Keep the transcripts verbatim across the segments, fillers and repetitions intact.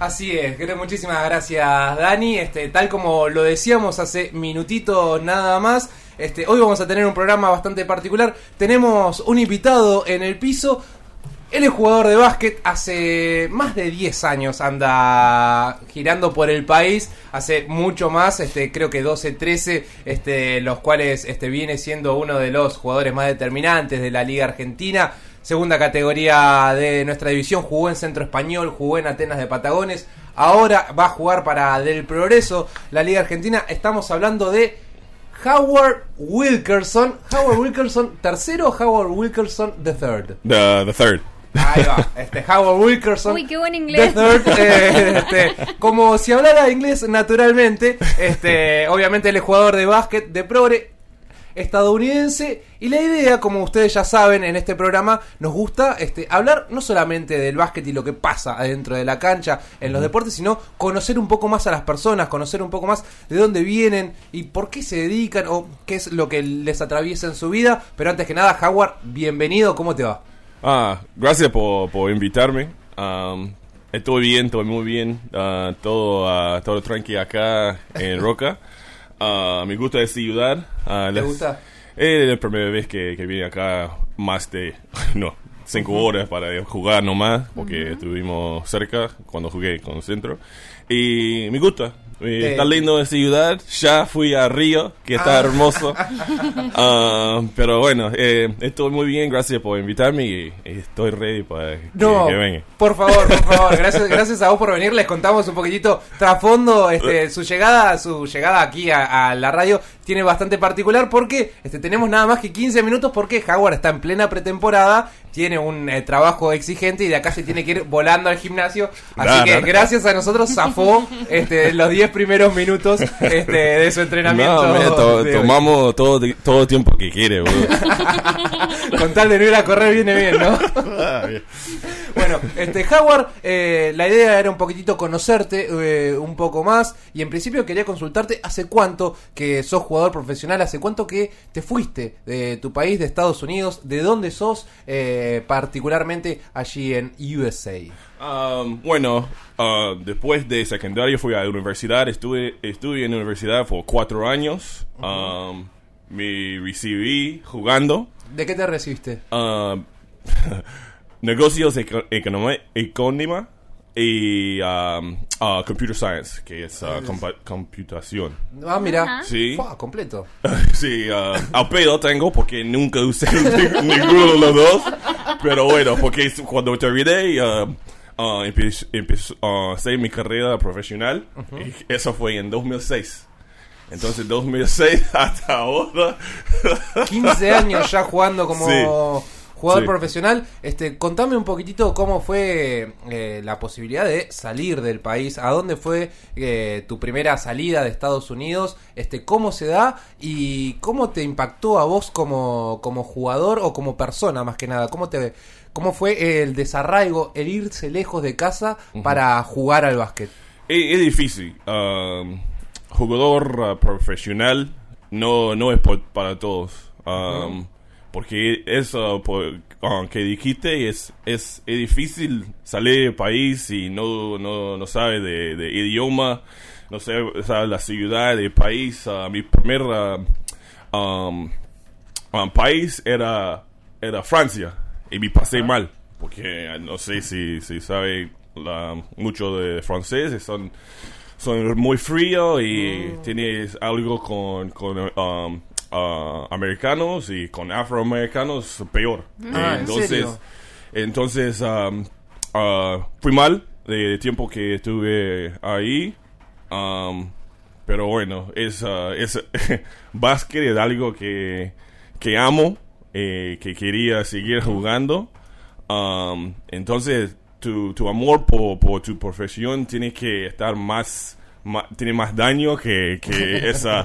Así es, muchísimas gracias, Dani. Este, tal como lo decíamos hace minutitos nada más, este, hoy vamos a tener un programa bastante particular. Tenemos un invitado en el piso. Él es jugador de básquet, hace más de diez años anda girando por el país, hace mucho más, este, creo que doce, trece, este, los cuales este, viene siendo uno de los jugadores más determinantes de la Liga Argentina. Segunda categoría de nuestra división, jugó en Centro Español, jugó en Atenas de Patagones, ahora va a jugar para Del Progreso, la Liga Argentina. Estamos hablando de Howard Wilkerson. Howard Wilkerson tercero o Howard Wilkerson the third? The, the third. Ahí va, este, Howard Wilkerson. Uy, qué buen inglés. The third, eh, este, como si hablara inglés naturalmente. Este, obviamente él es jugador de básquet de progre estadounidense, y la idea, como ustedes ya saben, en este programa nos gusta este, hablar no solamente del básquet y lo que pasa adentro de la cancha en los deportes, sino conocer un poco más a las personas, conocer un poco más de dónde vienen y por qué se dedican o qué es lo que les atraviesa en su vida. Pero antes que nada, Howard, bienvenido, ¿cómo te va? Ah, gracias por, por invitarme. Um, estoy bien, estoy muy bien. Uh, todo, uh, todo tranqui acá en Roca. Uh, me gusta esta ciudad. Uh, ¿Te gusta? Es la primera vez que, que vine acá más de no, cinco uh-huh. horas para jugar nomás, porque uh-huh. estuvimos cerca cuando jugué con el Centro. Y me gusta. Eh, está lindo esta ciudad. Ya fui a Río, que está ah. hermoso. uh, pero bueno, eh, estoy muy bien. Gracias por invitarme y, y estoy ready para que, no, que venga. Por favor, por favor. Gracias, gracias a vos por venir. Les contamos un poquitito trasfondo. Este, su llegada, su llegada aquí a, a la radio tiene bastante particular porque este, tenemos nada más que quince minutos porque Howard está en plena pretemporada. Tiene un eh, trabajo exigente y de acá se tiene que ir volando al gimnasio. Así nah, que nah, gracias a nosotros zafó este, los diez primeros minutos este, de su entrenamiento. No, mira, to- tomamos todo todo el tiempo que quiere, boludo. Con tal de no ir a correr viene bien, ¿no? Bueno, este Howard, eh, la idea era un poquitito conocerte eh, un poco más. Y en principio quería consultarte hace cuánto que sos jugador profesional, hace cuánto que te fuiste de tu país, de Estados Unidos, de dónde sos, eh, particularmente allí en U S A. Um, bueno, uh, después de secundario fui a la universidad, estuve, estuve en la universidad por cuatro años. Uh-huh. Um, me recibí jugando. ¿De qué te recibiste? Uh, negocios eco- econom- economía y um, uh, computer science, que es uh, compa- computación. Ah, mira. Uh-huh. Sí. Fua, completo. Sí, uh, al pedo tengo porque nunca usé ninguno de los dos. Pero bueno, porque cuando terminé, uh, uh, empecé, empecé uh, hacer mi carrera profesional. Uh-huh. Y eso fue en dos mil seis. Entonces, dos mil seis hasta ahora. quince años ya jugando como sí. jugador sí. profesional. Este, contame un poquitito cómo fue eh, la posibilidad de salir del país. ¿A dónde fue eh, tu primera salida de Estados Unidos? Este, ¿cómo se da? ¿Y cómo te impactó a vos como, como jugador o como persona más que nada? ¿Cómo te, cómo fue el desarraigo, el irse lejos de casa uh-huh. para jugar al básquet? Es, es difícil. Um, jugador uh, profesional no, no es por, para todos. Um, uh-huh. Porque eso por, uh, que dijiste es, es, es difícil salir del país y no, no, no sabe de, de idioma, no sabe, sabe la ciudad del país. Uh, mi primer uh, um, um, país era, era Francia y me pasé mal porque no sé si, si sabe la, mucho de francés, son, son muy fríos y mm. tienes algo con... con um, Uh, americanos y con afroamericanos peor. Ah, entonces, ¿en serio? entonces um, uh, fui mal de tiempo que estuve ahí, um, pero bueno, es, uh, es básquet es algo que que amo, eh, que quería seguir jugando. Um, entonces, tu tu amor por, por tu profesión tiene que estar más, más tiene más daño que que esa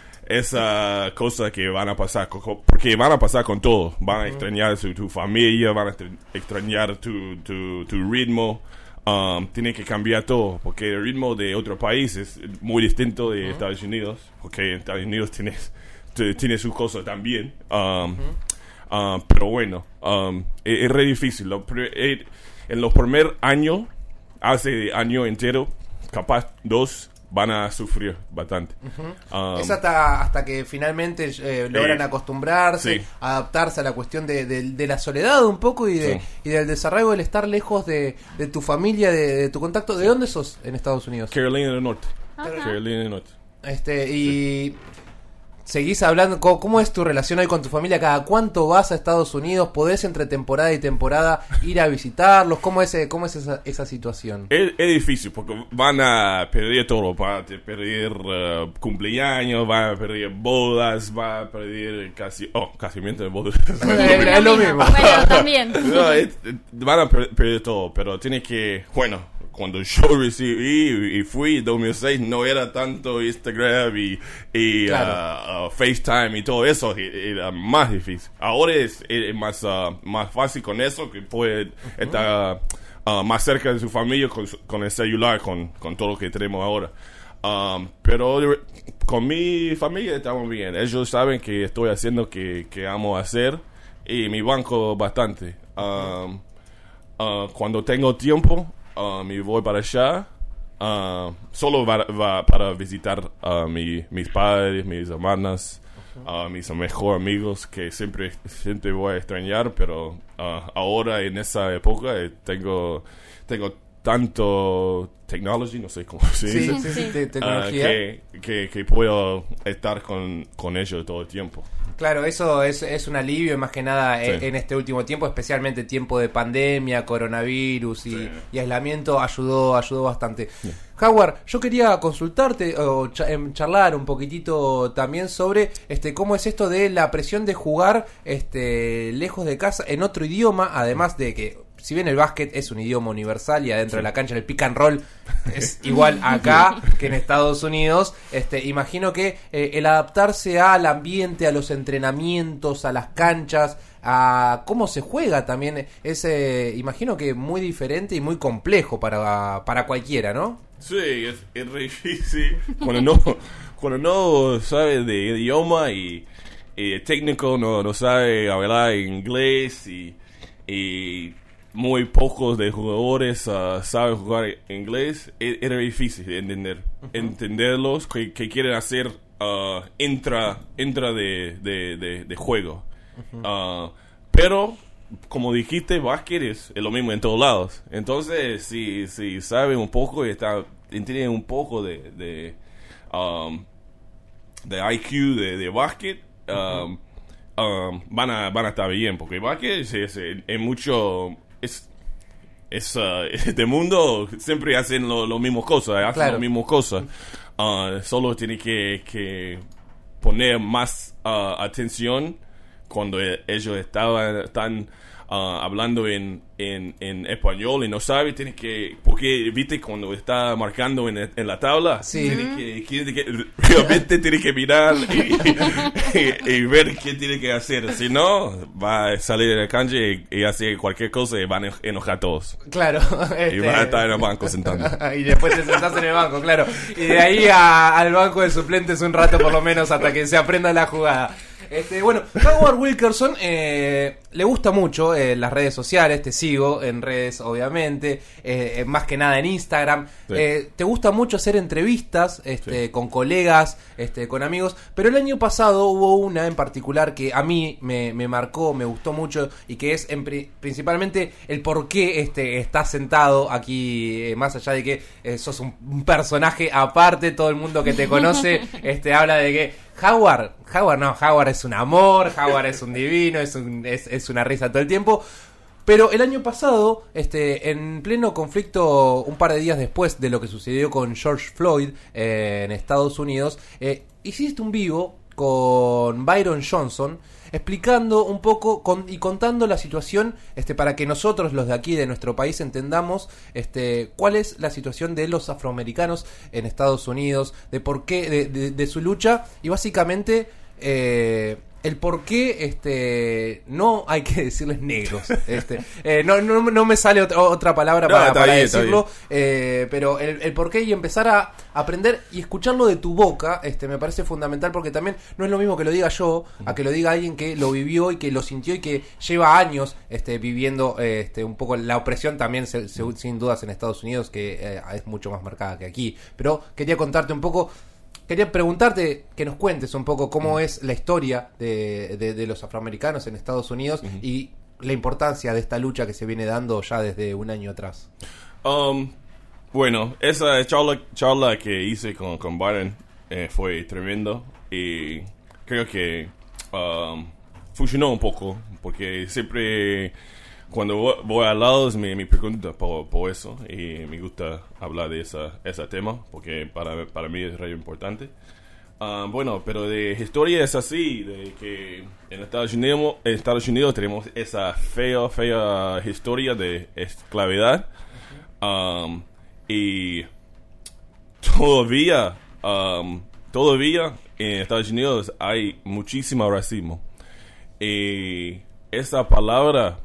esa cosa que van a pasar, porque van a pasar con todo. Van a extrañar su, tu familia, van a extrañar tu, tu, tu ritmo. Um, tiene que cambiar todo, porque el ritmo de otro país es muy distinto de uh-huh. Estados Unidos, porque Estados Unidos tiene, tiene sus cosas también. Um, uh-huh. uh, pero bueno, um, es, es re difícil. Lo, en los primeros años hace año entero, capaz dos, van a sufrir bastante. Uh-huh. Um, es hasta, hasta que finalmente eh, logran eh, acostumbrarse, sí. adaptarse a la cuestión de, de, de la soledad un poco y, de, sí. y del desarraigo, del estar lejos de, de tu familia, de, de tu contacto. ¿De dónde sos en Estados Unidos? Carolina del Norte. Ajá. Carolina del Norte. Este, y seguís hablando, ¿cómo, ¿cómo es tu relación hoy con tu familia? ¿Cada cuánto vas a Estados Unidos? ¿Podés entre temporada y temporada ir a visitarlos? ¿Cómo es, eh, cómo es esa, esa situación? Es, es difícil porque van a perder todo, van a perder uh, cumpleaños, van a perder bodas, van a perder casi, oh, casamiento de bodas. Es lo mismo. Bueno, también. No, es- van a per- perder todo, pero tiene que, bueno, cuando yo recibí y fui en dos mil seis no era tanto Instagram y, y Claro. uh, uh, FaceTime y todo eso, e- era más difícil. Ahora es, es más, uh, más fácil con eso, que puede estar uh, más cerca de su familia con, su- con el celular, con, con todo lo que tenemos ahora. Um, pero de- con mi familia estamos bien. Ellos saben que estoy haciendo que, que amo hacer y me banco bastante. Um, uh, cuando tengo tiempo, uh, me voy para allá. Uh, solo va, va para visitar a mi, mis padres, mis hermanas, uh, mis mejores amigos que siempre, siempre voy a extrañar, pero uh, ahora en esa época eh, tengo, tengo tanto technology, no sé cómo se Sí, dice. sí, sí, Sí. te- Uh, tecnología. que, que, que puedo estar con, con ellos todo el tiempo. Claro, eso es, es un alivio, más que nada Sí. en, en este último tiempo, especialmente tiempo de pandemia, coronavirus y, Sí. y aislamiento, ayudó ayudó bastante. Howard, yo quería consultarte o cha- em, charlar un poquitito también sobre este cómo es esto de la presión de jugar este lejos de casa en otro idioma, además de que si bien el básquet es un idioma universal y adentro de la cancha el pick and roll es igual acá que en Estados Unidos, este imagino que eh, el adaptarse al ambiente, a los entrenamientos, a las canchas, a cómo se juega también es, eh, imagino que muy diferente y muy complejo para, para cualquiera, ¿no? Sí, es, es re difícil cuando no, cuando no sabe de idioma y, y el técnico no, no sabe hablar inglés y, y muy pocos de jugadores uh, saben jugar inglés, es, es re difícil de entender, entenderlos, que, que quieren hacer uh, intra, intra de, de, de, de juego. Uh, pero como dijiste, básquet es, es lo mismo en todos lados. Entonces, si, si saben un poco y está, tienen un poco de, de, um, de I Q de, de básquet, um, um, van, a, van a estar bien. Porque básquet es, es, es mucho... Es, es, uh, este mundo siempre hacen lo, lo mismo cosas, hacen Claro. lo mismo cosas. Uh, solo tiene que, que poner más uh, atención cuando e- ellos estaban están uh, hablando en, en, en español y no sabe, tiene que, porque viste cuando está marcando en, en la tabla, Sí. tiene que, tiene que realmente tiene que mirar y, y- y ver qué tiene que hacer, si no va a salir de la cancha y, y hacer cualquier cosa y van a enojar todos Claro. y este- van a estar en el banco sentando. y después te sentás en el banco, claro. Y de ahí a- al banco de suplentes un rato por lo menos hasta que se aprenda la jugada. Este, bueno, Howard Wilkerson eh, le gusta mucho eh, las redes sociales, te sigo en redes obviamente, eh, más que nada en Instagram. Sí. Eh, te gusta mucho hacer entrevistas este, Sí. con colegas, este, con amigos, pero el año pasado hubo una en particular que a mí me, me marcó, me gustó mucho y que es en pri- principalmente el por qué este, estás sentado aquí, eh, más allá de que eh, sos un, un personaje aparte, todo el mundo que te conoce este, habla de que Howard, Howard no, Howard es un amor, Howard es un divino, es, un, es, es una risa todo el tiempo. Pero el año pasado, este, en pleno conflicto, un par de días después de lo que sucedió con George Floyd eh, en Estados Unidos, eh, hiciste un vivo con Byron Johnson explicando un poco con, y contando la situación este, para que nosotros, los de aquí, de nuestro país, entendamos este, cuál es la situación de los afroamericanos en Estados Unidos, de por qué, de, de, de su lucha y básicamente... Eh, el por qué este, no hay que decirles negros. Este, eh, no, no, no me sale otra, otra palabra no, para, para bien, decirlo, eh, pero el, el por qué y empezar a aprender y escucharlo de tu boca este, me parece fundamental, porque también no es lo mismo que lo diga yo a que lo diga alguien que lo vivió y que lo sintió y que lleva años este, viviendo este, un poco la opresión también, se, se, sin dudas, en Estados Unidos, que eh, es mucho más marcada que aquí. Pero quería contarte un poco... Quería preguntarte, que nos cuentes un poco cómo es la historia de, de, de los afroamericanos en Estados Unidos uh-huh. y la importancia de esta lucha que se viene dando ya desde un año atrás. Um, bueno, esa charla, charla que hice con, con Byron eh, fue tremendo y creo que um, funcionó un poco, porque siempre cuando voy, voy al lado me, me pregunta por, por eso y me gusta hablar de esa, ese tema porque para, para mí es re importante. Uh, bueno, pero de historia es así, de que en Estados Unidos, en Estados Unidos tenemos esa fea, fea historia de esclavitud um, y todavía, um, todavía en Estados Unidos hay muchísimo racismo y esa palabra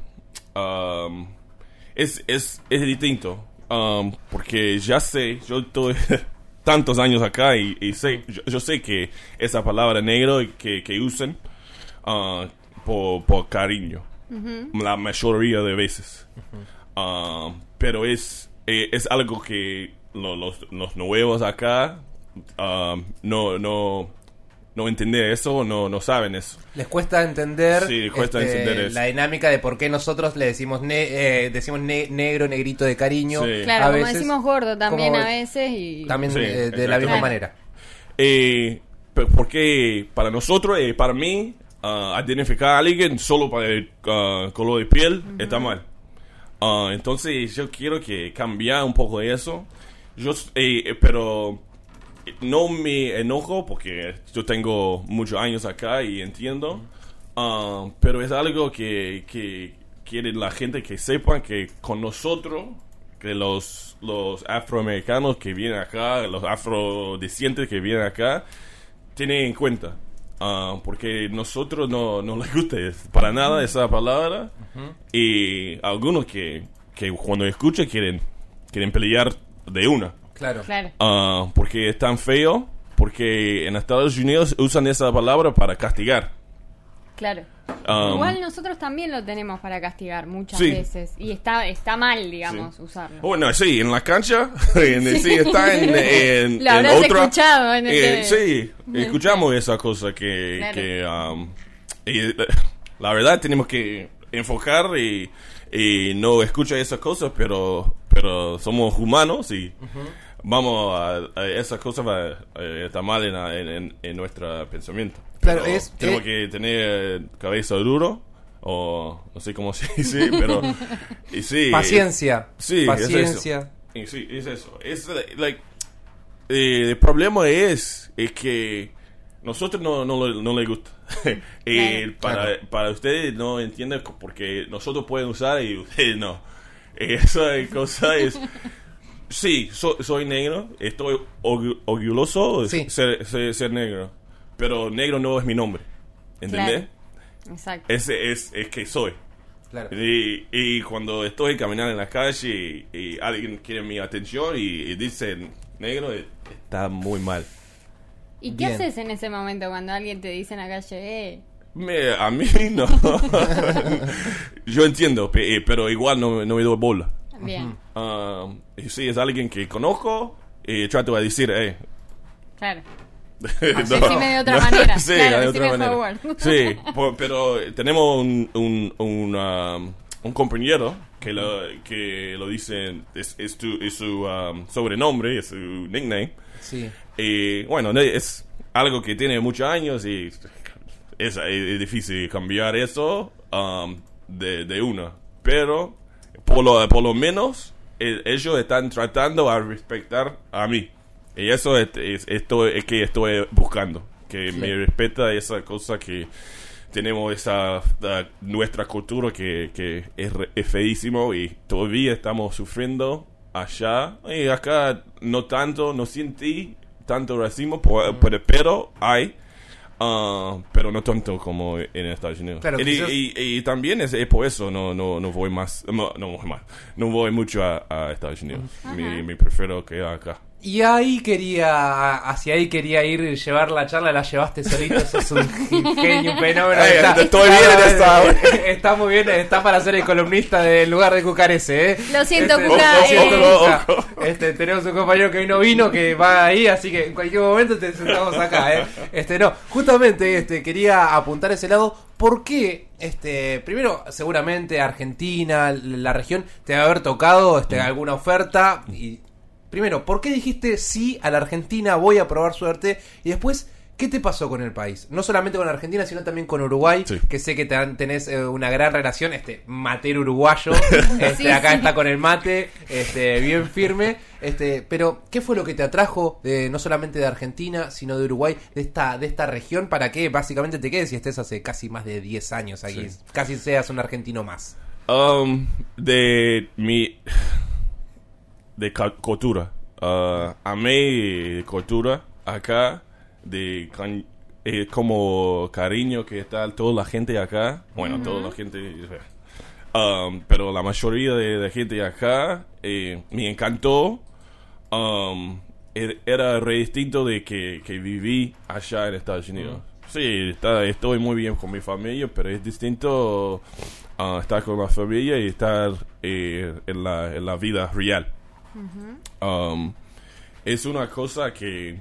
Um, es, es, es distinto um, porque ya sé, yo estoy tantos años acá y, y sé, yo, yo sé que esa palabra negro que, que usan uh, por, por cariño uh-huh. la mayoría de veces uh-huh. uh, pero es, es algo que lo, los, los nuevos acá uh, no, no no entender eso, no, no saben eso. Les cuesta entender, sí, les cuesta este, entender eso. La dinámica de por qué nosotros le decimos ne- eh, decimos ne- negro, negrito de cariño. Sí. Claro, a como veces, decimos gordo también como, a veces. Y... También sí, eh, de la misma claro. manera. Eh, porque para nosotros, eh, para mí, uh, identificar a alguien solo para el uh, color de piel uh-huh. está mal. Uh, entonces yo quiero que cambiar un poco eso. Yo, eh, pero... No me enojo porque yo tengo muchos años acá y entiendo, uh, pero es algo que, que quiere la gente que sepan que con nosotros, que los, los afroamericanos que vienen acá, los afrodescendientes que vienen acá, tienen en cuenta. Uh, porque nosotros no, no les gusta para nada esa palabra uh-huh. y algunos que, que cuando escuchan quieren, quieren pelear de una. Claro. claro. Uh, porque es tan feo, porque en Estados Unidos usan esa palabra para castigar. Claro. Um, Igual nosotros también lo tenemos para castigar muchas sí. veces. Y está está mal, digamos, sí. usarlo. Bueno, sí, en la cancha. en, sí, está en, en, lo habrás en otra, escuchado. En eh, el, sí, escuchamos esa cosa que... Claro. que um, y, la verdad tenemos que enfocar y, y no escuchar esas cosas, pero, pero somos humanos y... Uh-huh. Vamos a, a esas cosas va, eh, está mal en, en, en nuestro pensamiento. Claro, pero es tenemos eh, que tener cabeza duro o no sé cómo se dice, pero y sí, paciencia. Sí, paciencia. Es eso. Y sí, es eso. Es like eh, el problema es es que nosotros no no, no le gusta. eh, claro. para claro. para ustedes no entienden porque nosotros pueden usar y ustedes no. Esa cosa es sí, so, soy negro, estoy orgulloso de sí. ser, ser, ser negro, pero negro no es mi nombre, ¿entendés? Claro. Exacto. Ese es, es que soy. Claro. Y, y cuando estoy caminando en la calle y, y alguien quiere mi atención y, y dice negro, está muy mal. ¿Y qué Bien. haces en ese momento cuando alguien te dice en la calle, eh? Me, a mí no. Yo entiendo, pero igual no, no me doy bola. Bien. Uh, y si es alguien que conozco, y trato de decir, eh. Claro. no, decime de otra manera. Sí, claro, de otra manera. Favor. Sí, por, pero tenemos un, un, un, um, un compañero que lo, que lo dice, es, es, tu, es su um, sobrenombre, es su nickname. Sí. Y bueno, es algo que tiene muchos años y es, es difícil cambiar eso um, de, de una. Pero por lo, por lo menos el, ellos están tratando a respetar a mí. Y eso es, es, esto es que estoy buscando. Que sí. me respeta esa cosa que tenemos, esa la, nuestra cultura que, que es, es feísimo y todavía estamos sufriendo allá. Y acá no tanto, no sentí tanto racismo, por, mm. por, pero hay. Uh, pero no tanto como en Estados Unidos. Claro, y, quizás... y, y también es, es por eso no no no voy más no, no voy más no voy mucho a, a Estados Unidos. Me, me prefiero quedar acá. Y ahí quería, hacia ahí quería ir y llevar la charla, la llevaste solito, sos un genio, un fenómeno. Ay, está, estoy bien en esta. Está muy bien, está para ser el columnista del lugar de Cucarese, ¿eh? Lo siento, Este, Cuca, lo siento, eh. Cuca. Este, tenemos un compañero que hoy no vino, que va ahí, así que en cualquier momento te sentamos acá, ¿eh? Este, no, justamente este, quería apuntar a ese lado. ¿Por qué? Este, primero, seguramente Argentina, la región, te va a haber tocado este, mm. alguna oferta y... Primero, ¿por qué dijiste sí a la Argentina, voy a probar suerte? Y después, ¿qué te pasó con el país? No solamente con Argentina, sino también con Uruguay, sí. que sé que te, tenés eh, una gran relación, este matero uruguayo, este, sí, acá sí. está con el mate, este, bien firme. Este, pero, ¿qué fue lo que te atrajo de, no solamente de Argentina, sino de Uruguay, de esta, de esta región, para que básicamente te quedes y estés hace casi más de diez años aquí? Sí. Casi seas un argentino más. Um, de mi... de cultura. Uh, amé cultura acá, de can, eh, como cariño que está toda la gente acá. Bueno, uh-huh. toda la gente, um, pero la mayoría de la gente acá eh, me encantó. Um, era re distinto de que, que viví allá en Estados Unidos. Uh-huh. Sí, está, estoy muy bien con mi familia, pero es distinto uh, estar con la familia y estar eh, en, la, en la vida real. Uh-huh. Um, es una cosa que,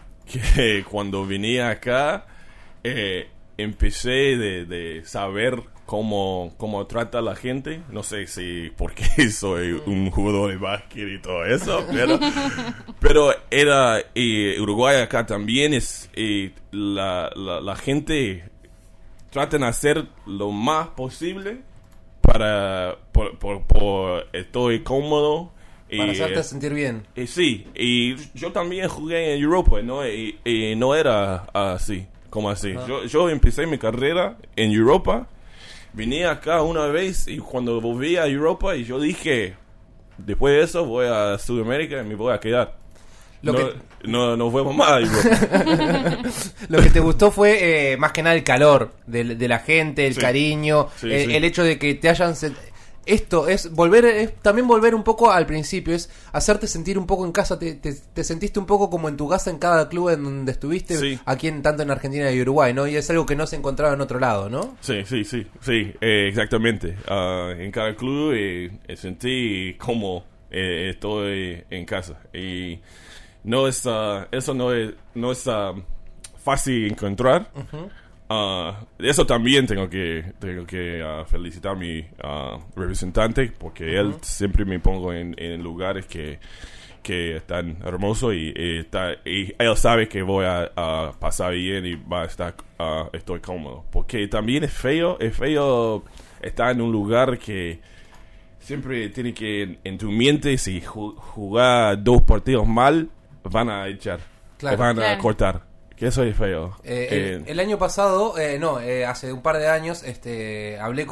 que cuando vine acá eh, empecé de, de saber cómo, cómo trata a la gente. No sé si porque soy un jugador de básquet y todo eso, pero, pero era eh, Uruguay acá también es eh, la, la, la gente tratan de hacer lo más posible para por, por, por estoy cómodo. Para y, hacerte sentir bien. Y, sí, y yo también jugué en Europa, ¿no? Y, y no era así, como así. Uh-huh. Yo, yo empecé mi carrera en Europa, vine acá una vez y cuando volví a Europa y yo dije, después de eso voy a Sudamérica y me voy a quedar. Lo no, que... no, no fuimos más a Europa. Lo que te gustó fue eh, más que nada el calor de, de la gente, el sí. cariño, sí, el, sí. el hecho de que te hayan... Esto es volver, es también volver un poco al principio, es hacerte sentir un poco en casa, te, te, te sentiste un poco como en tu casa en cada club en donde estuviste, sí. aquí en tanto en Argentina y Uruguay, ¿no? Y es algo que no se encontraba en otro lado, ¿no? Sí, sí, sí, sí, eh, exactamente. Uh, en cada club eh, sentí como eh, estoy en casa y no es, uh, eso no es, no es uh, fácil encontrar. Uh-huh. Uh, eso también tengo que tengo que uh, felicitar a mi uh, representante porque uh-huh. él siempre me pongo en, en lugares que, que están hermosos y, y, está, y él sabe que voy a, a pasar bien y va a estar uh, estoy cómodo porque también es feo es feo estar en un lugar que siempre tiene que en, en tu mente si ju- jugar dos partidos mal van a echar claro, van claro. a cortar. Que eso es feo. Eh, eh, el, el año pasado, eh, no, eh, hace un par de años, este, hablé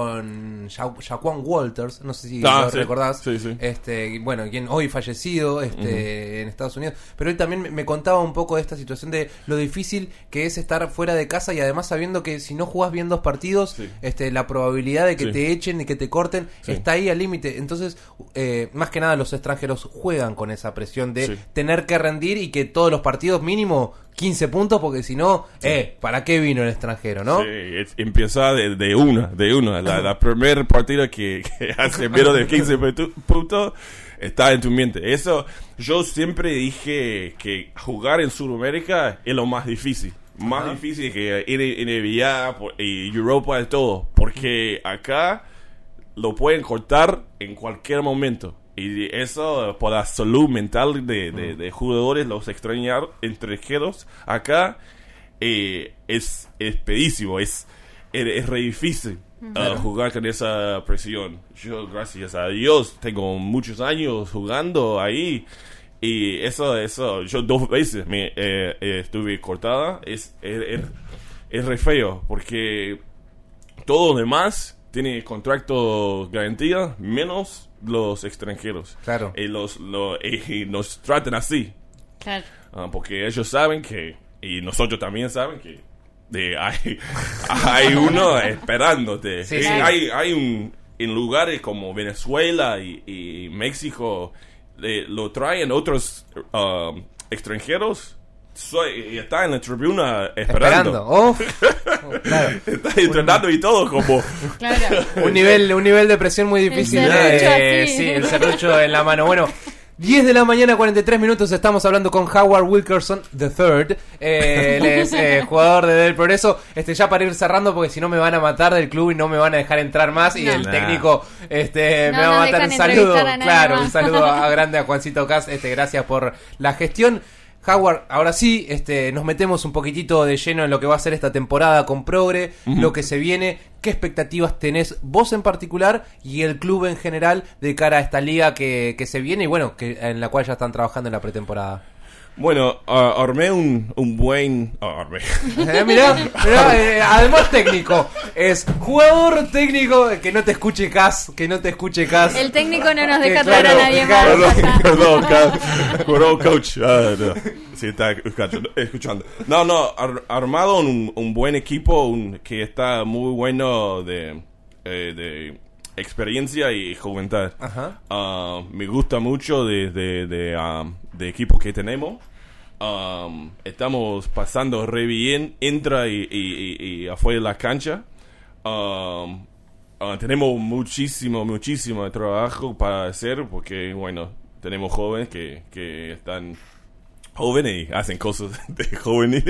con ja- Jaquan Walters, no sé si ah, lo sí, recordás, sí, sí. este, bueno, quien hoy fallecido, este, uh-huh. en Estados Unidos, pero él también me contaba un poco de esta situación de lo difícil que es estar fuera de casa y además sabiendo que si no jugás bien dos partidos, sí. este, la probabilidad de que sí. te echen y que te corten sí. está ahí al límite. Entonces, eh, más que nada los extranjeros juegan con esa presión de sí. tener que rendir y que todos los partidos mínimo quince puntos porque si no, sí. eh, ¿para qué vino el extranjero, no? Sí, es, empieza de, de una, de una. La, la primer partida que, que hace menos de quince puntos está en tu mente. Eso, yo siempre dije que jugar en Sudamérica es lo más difícil. Más uh-huh. difícil que ir en N B A y Europa y todo. Porque acá lo pueden cortar en cualquier momento. Y eso por la salud mental de, de, de jugadores, los extrañar, extranjeros acá eh, es, es pedísimo, es, es, es re difícil uh, jugar con esa presión. Yo, gracias a Dios, tengo muchos años jugando ahí y eso, eso yo dos veces me eh, eh, estuve cortada, es, es, es, es re feo porque todo lo demás tiene contrato garantía menos los extranjeros. Claro. Y los, lo, y nos tratan así. Claro. Uh, porque ellos saben que, y nosotros también saben que de, hay, hay uno esperándote. Sí, Y sí. Hay, hay un, en lugares como Venezuela y, y México, eh, lo traen otros uh, extranjeros. Soy, y está en la tribuna esperando. Esperando. Oh, claro. Está entrenando y todo como... Claro. Un nivel, un nivel de presión muy difícil. El serrucho eh, así. sí, el serrucho en la mano. Bueno, diez de la mañana, cuarenta y tres minutos. Estamos hablando con Howard Wilkerson tercero. Eh, él es eh, jugador de Del Progreso. Este, ya para ir cerrando, porque si no me van a matar del club y no me van a dejar entrar más. Y No. el Nah. técnico este, No me va a nos matar. dejan Un saludo, entrevistar a nadie claro, más. un saludo a, a grande a Juancito Cas. Este, gracias por la gestión. Howard, ahora sí, este, nos metemos un poquitito de lleno en lo que va a ser esta temporada con Progre, Uh-huh. lo que se viene, qué expectativas tenés vos en particular y el club en general de cara a esta liga que, que se viene y bueno, que en la cual ya están trabajando en la pretemporada. Bueno, uh, armé un, un buen... Uh, armé. Eh, mirá, mirá, eh, además técnico, es jugador técnico, que no te escuche Cas, que no te escuche Cas. El técnico no nos Que deja claro, traer a nadie más. claro. ya está. Perdón, ca- perdón, coach. Ah, no. Sí, está escuchando. escuchando. No, no, ar- armado un, un buen equipo un, que está muy bueno de, eh, de experiencia y juventud. Ajá. Ah, me gusta mucho de, de, de, um, de equipo que tenemos. Um, estamos pasando re bien, entra y, y, y, y afuera de la cancha. Um, uh, tenemos muchísimo, muchísimo trabajo para hacer porque, bueno, tenemos jóvenes que, que están jóvenes y hacen cosas de jóvenes.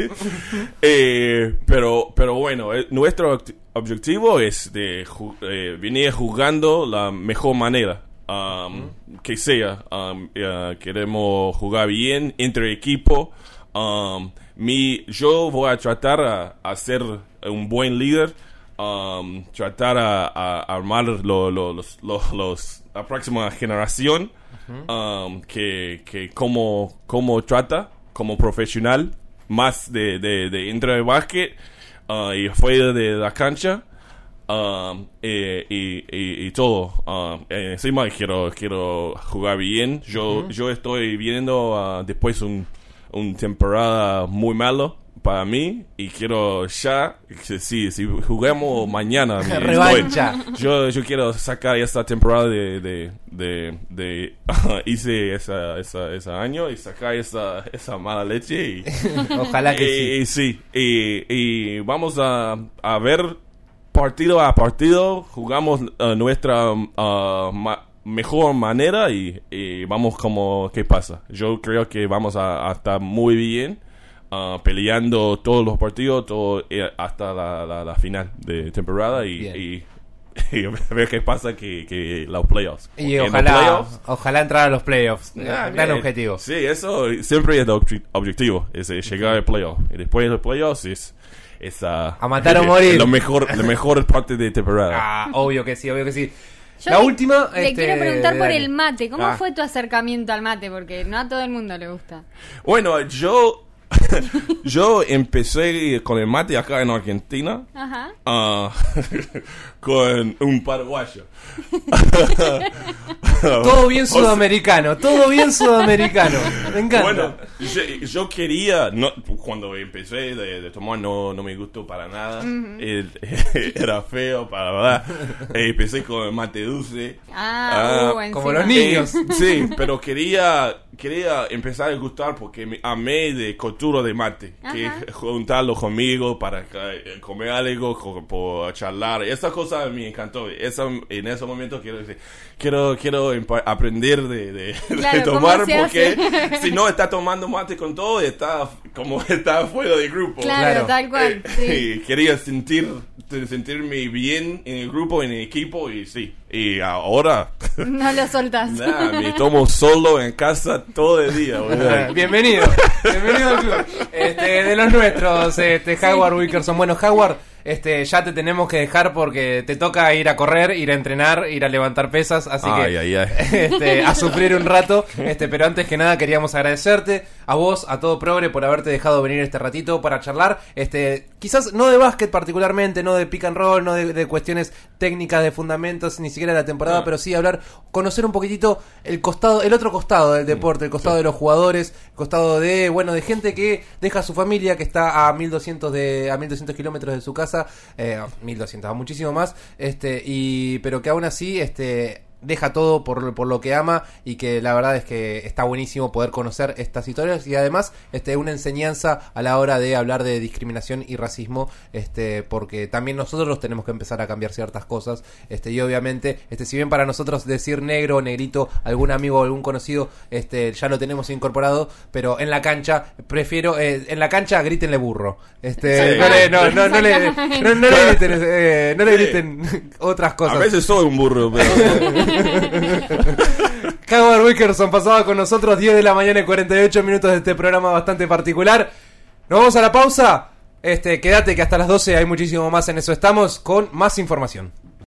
eh, pero, pero bueno, eh, nuestro oct- objetivo es de ju- eh, venir jugando la mejor manera. Um, que sea, um, uh, queremos jugar bien entre equipo. Um, mi, yo voy a tratar a, a ser un buen líder, um, tratar a, a armar lo, lo, los, los, los, la próxima generación, um, que, que como, como trata, como profesional, más de, de, de entre el básquet uh, y fuera de la cancha. Um, eh, y, y, y todo um, eh, encima quiero quiero jugar bien. Yo uh-huh. yo estoy viendo uh, después un un temporada muy malo para mí y quiero ya si si juguemos mañana mi- Revancha. estoy- yo yo quiero sacar esta temporada de de de, de hice esa esa ese año y sacar esa esa mala leche y Ojalá que sí. y, y sí y, y vamos a a ver partido a partido, jugamos uh, nuestra uh, ma- mejor manera y, y vamos como qué pasa. Yo creo que vamos a, a estar muy bien uh, peleando todos los partidos todo, eh, hasta la, la, la final de temporada y, y, y a ver qué pasa que, que los playoffs. Y En los ojalá, playoffs, ojalá entrar a los playoffs. ah, Gran bien. objetivo. Sí, eso siempre es el obje- objetivo, es eh, llegar al playoff. Y después de los playoffs es... es uh, A matar o morir. Lo mejor, la mejor parte de temporada. Ah, obvio que sí, obvio que sí. Yo La le- última. Le este, quiero preguntar por Dani. el mate. ¿Cómo Ah. fue tu acercamiento al mate? Porque no a todo el mundo le gusta. Bueno, yo yo empecé con el mate acá en Argentina Ajá. uh, con un paraguayo. Todo bien O sea, sudamericano, todo bien sudamericano. Me encanta. Bueno, yo, yo quería, no, cuando empecé de, de tomar no, no me gustó para nada, El- era feo para verdad. Eh, empecé con el mate dulce. Ah, Ah, uh, como encima. los niños. Eh, sí, pero quería quería empezar a gustar porque me amé de cultura de mate, que Ajá. juntarlo conmigo para eh, comer algo, co- por charlar, esa cosa me encantó. Esa, en ese momento quiero decir, quiero quiero empa- aprender de, de, de Claro, ¿cómo tomar se porque hace? si no está tomando mate con todo está como está fuera del grupo. Claro, Claro. tal cual. Eh, Sí. y quería sentir sentirme bien en el grupo, en el equipo y sí. Y ahora No lo soltas. nah, me tomo solo en casa todo el día. boludo. Bienvenido, bienvenido al club. Este, de los nuestros, este, Howard Wilkerson. Bueno, Howard, este, ya te tenemos que dejar porque te toca ir a correr, ir a entrenar, ir a levantar pesas, así Ay, que ay, ay. Este, a sufrir un rato, este, pero antes que nada queríamos agradecerte a vos, a todo Progre, por haberte dejado venir este ratito para charlar, este, quizás no de básquet particularmente, no de pick and roll, no de, de cuestiones técnicas, de fundamentos, ni siquiera de la temporada, No. pero sí hablar, conocer un poquitito el costado, el otro costado del deporte, el costado Sí. de los jugadores, el costado de, bueno, de gente que deja a su familia, que está a mil doscientos de, a mil doscientos kilómetros de su casa, eh, mil doscientos, a muchísimo más, este, y, pero que aún así, este, deja todo por, por lo que ama, y que la verdad es que está buenísimo poder conocer estas historias, y además este una enseñanza a la hora de hablar de discriminación y racismo, este porque también nosotros tenemos que empezar a cambiar ciertas cosas, este y obviamente este si bien para nosotros decir negro, negrito, algún amigo o algún conocido, este ya lo tenemos incorporado, pero en la cancha prefiero eh, en la cancha grítenle burro, este Sí. no, le, no, no, no, le, no, no le griten eh, no le griten otras cosas. A veces soy un burro, pero... Howard Wilkerson pasaba con nosotros diez de la mañana y cuarenta y ocho minutos de este programa bastante particular. Nos vamos a la pausa. Este, quédate que hasta las doce hay muchísimo más en Eso Estamos con más información.